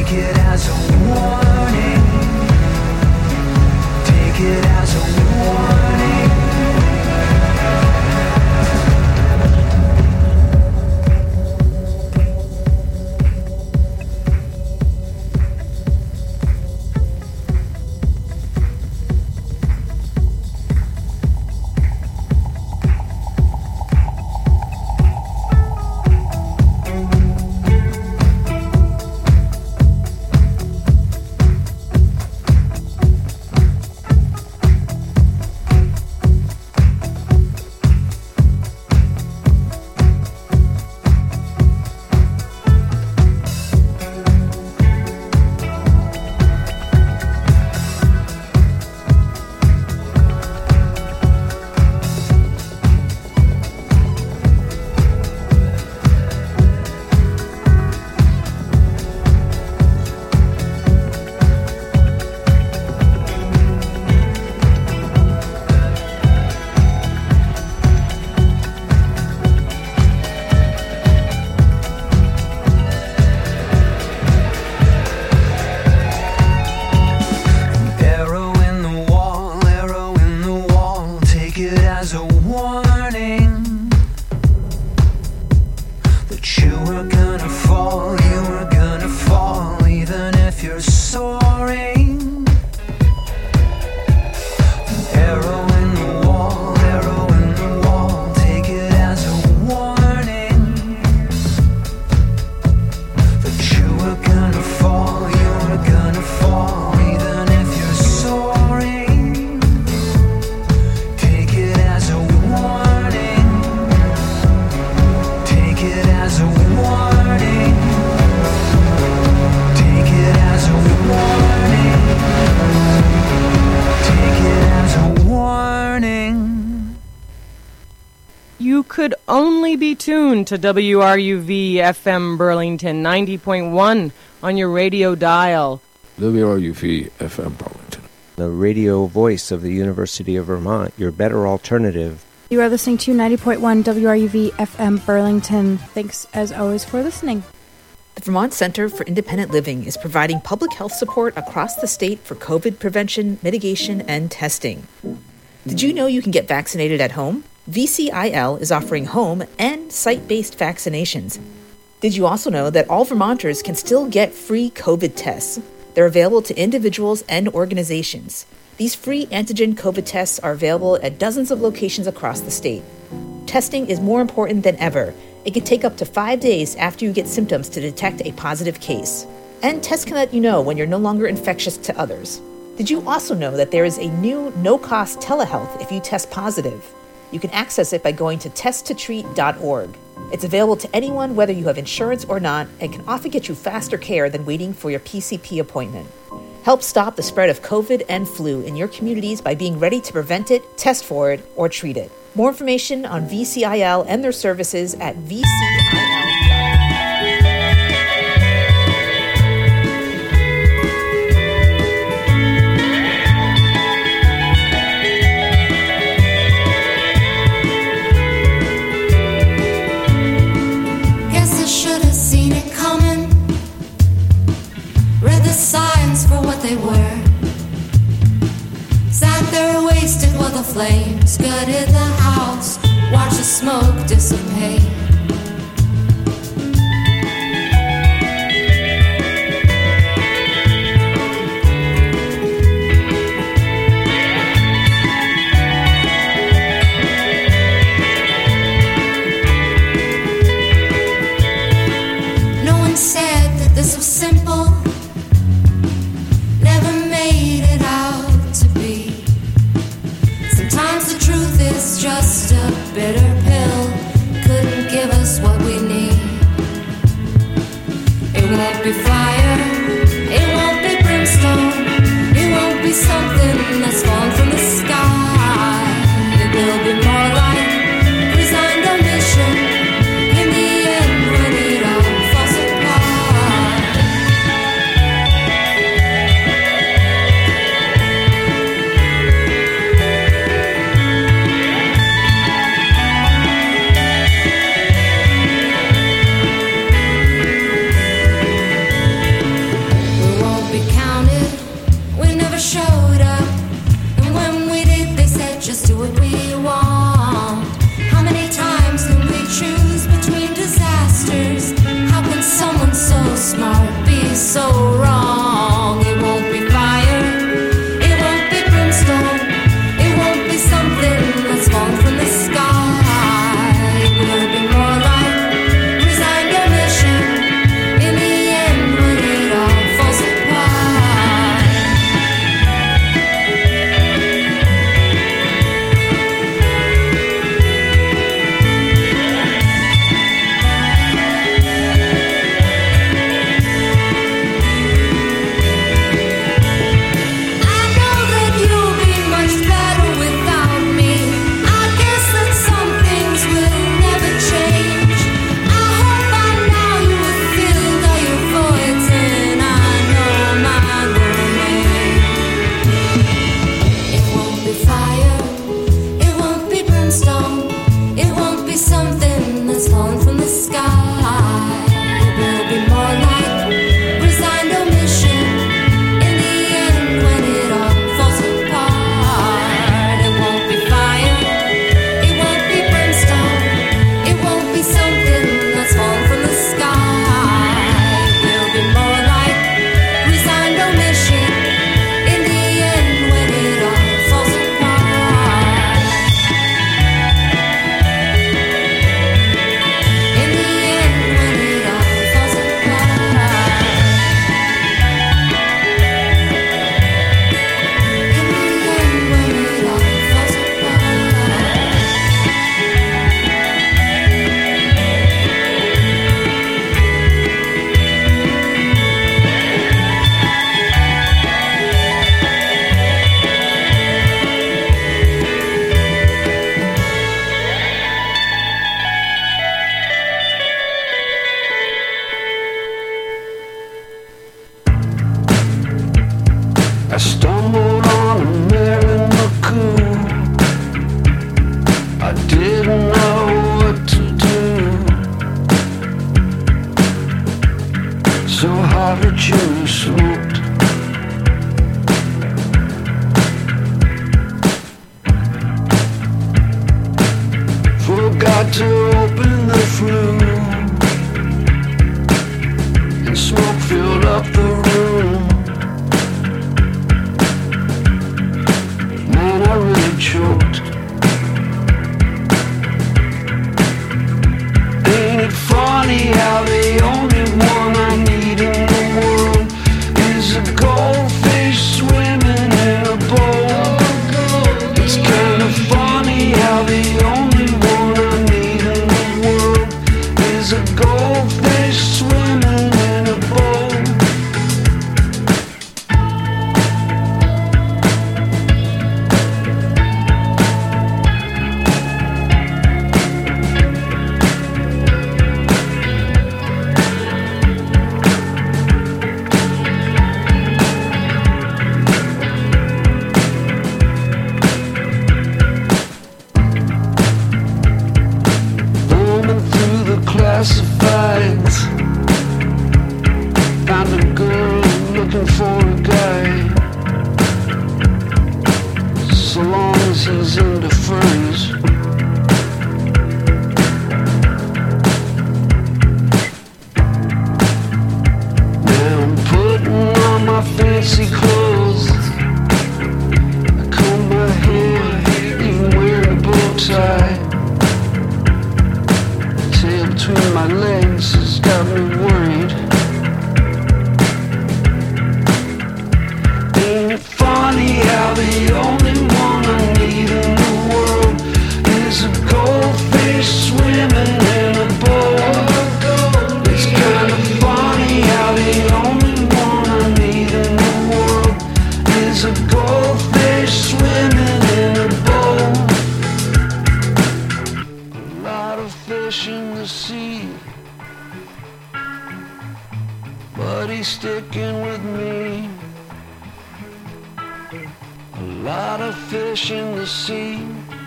could only be tuned to WRUV FM Burlington 90.1 on your radio dial. WRUV FM Burlington, the radio voice of the University of Vermont, your better alternative. You are listening to 90.1 WRUV FM Burlington. Thanks, as always, for listening. The Vermont Center for Independent Living is providing public health support across the state for COVID prevention, mitigation, and testing. Did you know you can get vaccinated at home? VCIL is offering home and site-based vaccinations. Did you also know that all Vermonters can still get free COVID tests? They're available to individuals and organizations. These free antigen COVID tests are available at dozens of locations across the state. Testing is more important than ever. It can take up to 5 days after you get symptoms to detect a positive case. And tests can let you know when you're no longer infectious to others. Did you also know that there is a new no-cost telehealth if you test positive? You can access it by going to testtotreat.org. It's available to anyone whether you have insurance or not and can often get you faster care than waiting for your PCP appointment. Help stop the spread of COVID and flu in your communities by being ready to prevent it, test for it, or treat it. More information on VCIL and their services at VCIL. Signs for what they were. Sat there wasted while the flames gutted the house. Watch the smoke dissipate. No one said that this was simple. It's just a bitter pill, couldn't give us what we need. It won't be fire, it won't be brimstone, it won't be something that's fallen from the sky. It will be more like resigned omission in the end when it all falls apart. so wrong. It won't be fire, it won't be brimstone, it won't be something that's fallen from the sky. It will be more like resigned omission in the end when it all falls apart. I know that you'll be much better without me. I guess that some things will never change. I hope by now you have filled all your voids and I know mine will remain. It won't be fire, it won't be brimstone, it won't be something that's fallen from the sky. It will be more like resigned omission in the end when it all falls apart. It won't be fire, it won't be brimstone, it won't be something that's fallen from the sky. It will be more like resigned omission in the end when it all falls apart. In the end when it all falls apart. In the end when it all falls I stumbled on a miracle. I didn't know what to do. So hard that you smoked. Forgot to open the flue, and smoke filled up the room. Man, I really choked. Ain't it funny how the only one I need in the world is a goldfish swimming in a bowl? It's kind of funny how the only one I need in the world is a goldfish swimming in a bowl. Thumbing through the classifieds, found a girl looking for a guy. So long as he's into furries. Now I'm putting on my fancy clothes. I comb my hair, even wearing a bow tie. Tail between my legs has got me worried. Ain't it funny how the only one I need in the world is a goldfish swimming in a bowl? It's kind of funny how the only one I need in the world is a goldfish swimming in a bowl. A lot of fish in the sea, but he's sticking with me. A lot of fish in the sea,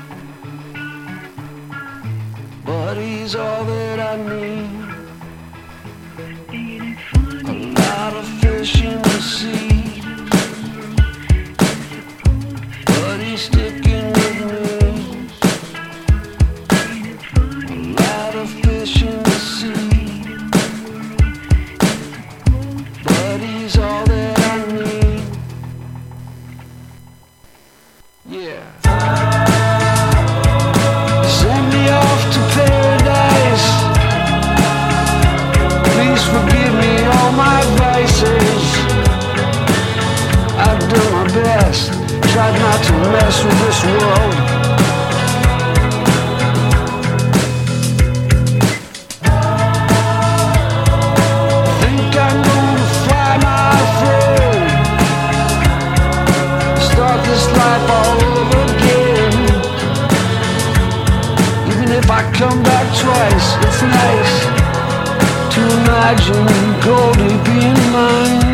but he's all that I need. A lot of fish in the sea, but he's sticking with me. A lot of fish in the sea, but mess with this world. Think I'm gonna fly my throne, start this life all over again. Even if I come back twice, it's nice to imagine Goldie being mine.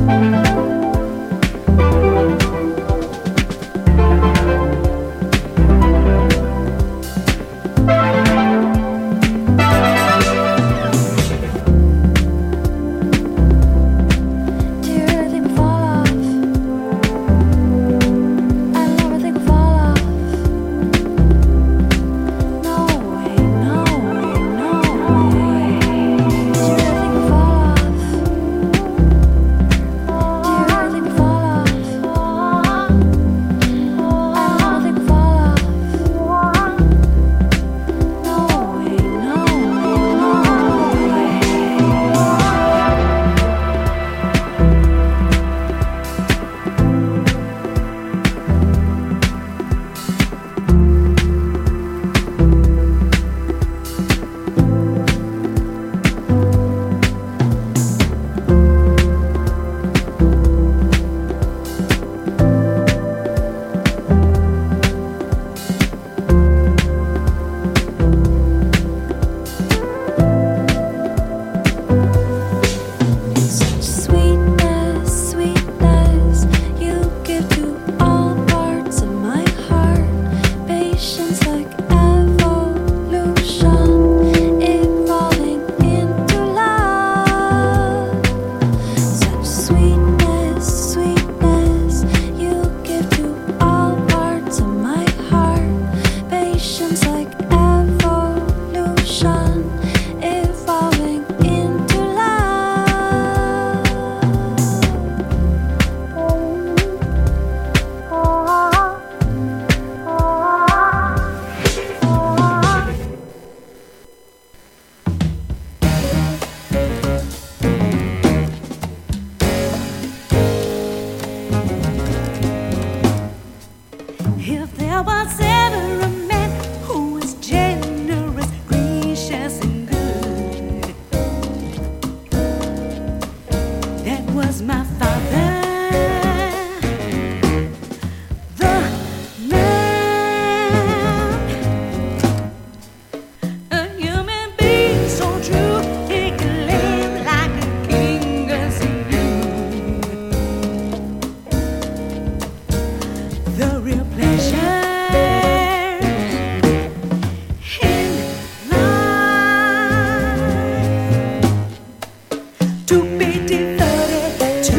was my father.